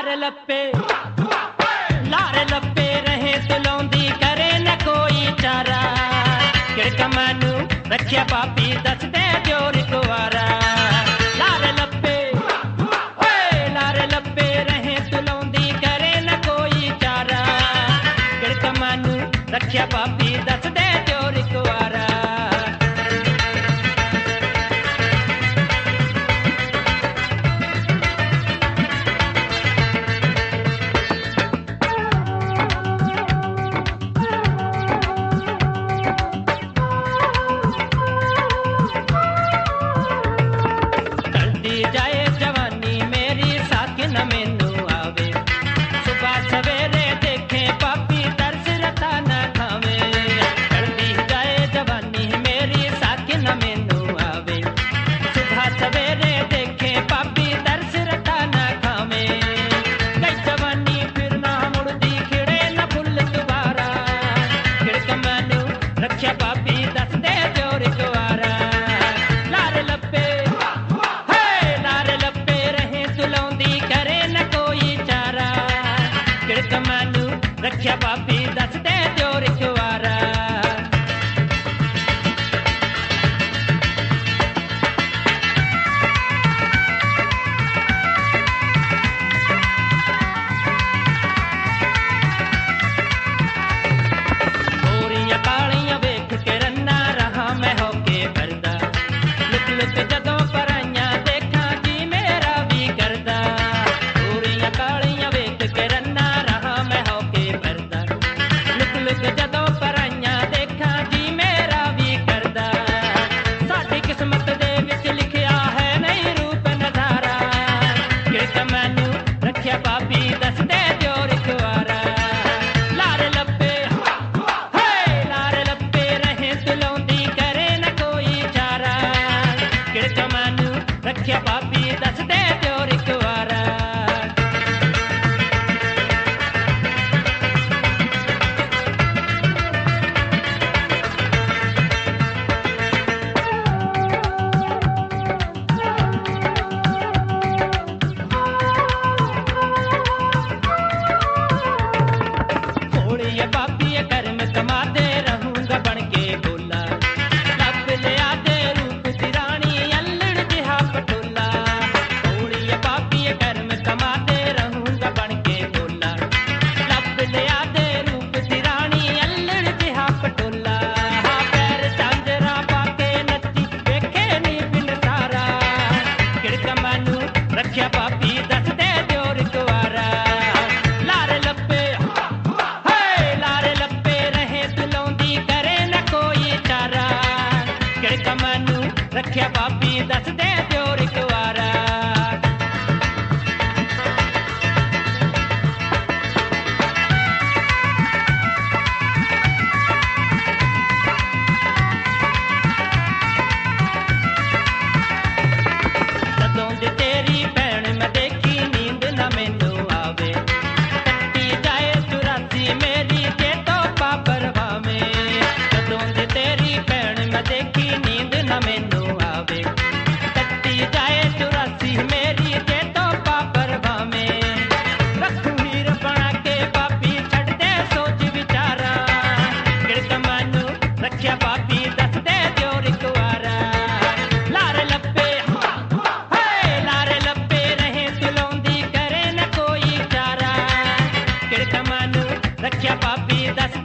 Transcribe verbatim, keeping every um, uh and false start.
लारे लप्पे लारे लप्पे रहे तुलौंदी करे न कोई चारा किड़का मैनू रखिया पापी दस दे जोर कुवारा लारे लप्पे लारे लप्पे रहे तुलौंदी करे न कोई चारा किड़का मैनू रखिया पापी दस दे जोर कुवारा रखिया पापी दस दे जोर कुवारा गोरियां कालियां वेख के रन्ना रहा मैं होके भरदा लुक लुक जदों पराइयां देखा जी मेरा भी करदा गोरियां कालियां वेख के रन्ना रहा मैं जदों पराइयां देखा जी मेरा भी करदा साडी किस्मत दे विच लिखिया है नहीं रूप नजारा किड़का मैनू रखिया पापी दस दे जोर कुवारा लारे लप्पे लारे लप्पे रहे तुलौंदी करे न कोई चारा किड़का मैनू रखिया पापी दस दे जोर कुवारा पापी कर्म कमाते रहूंगा बन के बोला लब लिया दे रूप तिरानी अल्लड़ जिहा पटोला थोड़ी पापी कर्म कमाते रहूंगा बन के बोला लब लिया दे रूप तिरानी अल्लड़ जिहा पटोला पैर झांजरा पाके नच्ची वेखे नी बिन सारा किड़का मैनू रखिया पापी दस दे जोर कुवारा लारे लप्पे किड़का मैनू रखिया पापी दस दे जोर कुवारा जदों दी तेरी भैन मैं देखी नींद ना मैनू आवे कट्टी जाए चुरासी मेरी जे तो पापर भावे जदों दी तेरी भैन मैं देखी नींद न मैनू आवे कट्टी जाए चुरासी मेरी जे तो पापर भावे रखू हीर बना के पापी छड़ दे सोच विचारा किड़का मैनू रखिया पापी दस दे जोर कुवारा लारे लप्पे लारे लप्पे रहे तुलौंदी करे न कोई चारा किड़का मैनू रखिया पापी दस